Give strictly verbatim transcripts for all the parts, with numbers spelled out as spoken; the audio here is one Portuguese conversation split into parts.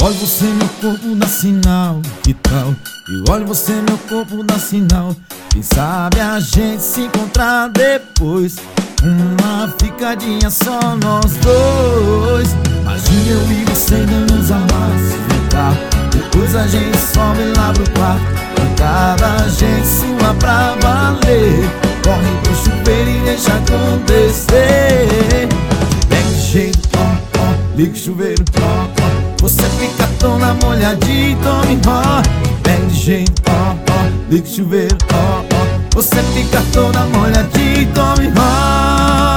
olho você, meu corpo dá sinal, que tal? E olho você, meu corpo dá sinal. Quem sabe a gente se encontrar depois, uma ficadinha só nós dois. Imagina eu e você dando uns amassos no carro, depois a gente sobe lá pro quarto, trancada a gente sua pra valer. Corre pro chuveiro e deixa acontecer. Pega de jeito, ó, ó, liga o chuveiro, ó, ó. Você fica toda molhadinha, tome ó. Pega de jeito, ó, ó, liga o chuveiro, ó, ó. Você fica toda molhadinha, tome ó.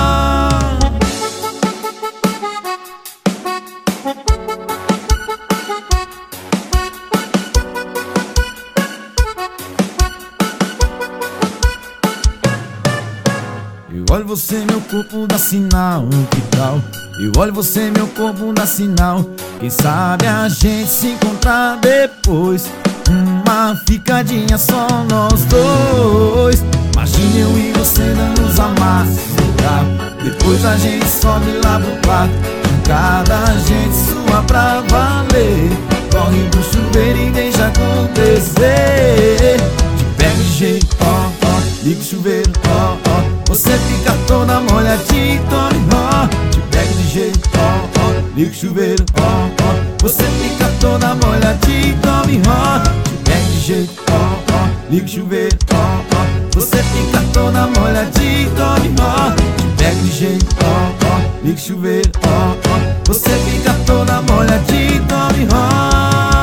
Eu olho você, meu corpo dá sinal, que tal? Eu olho você, meu corpo dá sinal. Quem sabe a gente se encontrar depois, uma ficadinha só nós dois. Imagina eu e você dando uns amassos no carro, depois a gente sobe lá pro quarto, trancada a gente sua pra valer. Corre pro chuveiro e deixa acontecer. Te pega de jeito, ó, ó, liga o chuveiro, ó, ó. Você fica toda molhadinha, tome ó. Te pega de jeito, ó, ó, liga o chuveiro, ó, ó. Você fica toda molhadinha, tome ó. Te pega de jeito, ó, ó, liga o chuveiro, ó, ó. Você fica toda molhadinha, tome ó. Te pega de jeito, ó, ó, liga o chuveiro, ó, ó. Você fica toda molhadinha, tome ó.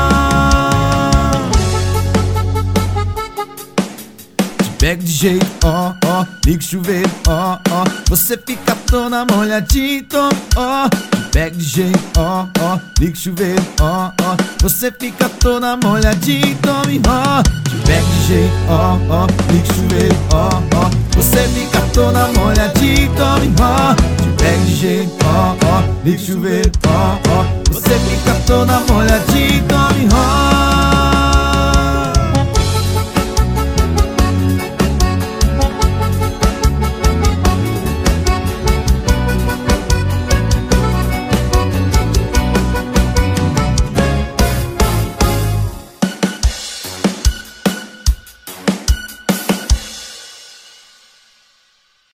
Pega de jeito, ó, ó, liga o chuveiro, ó, ó. Você fica toda molhadinha, tome ó. Pega de jeito, ó, ó, liga o chuveiro, ó, ó. Você fica toda molhadinha, tome ó. Pega de jeito, ó, ó, liga o chuveiro, ó, ó. Você fica toda molhadinha, tome ó. Pega de jeito, ó, ó, liga o chuveiro, ó, ó. Você fica toda molhadinha, tome ó.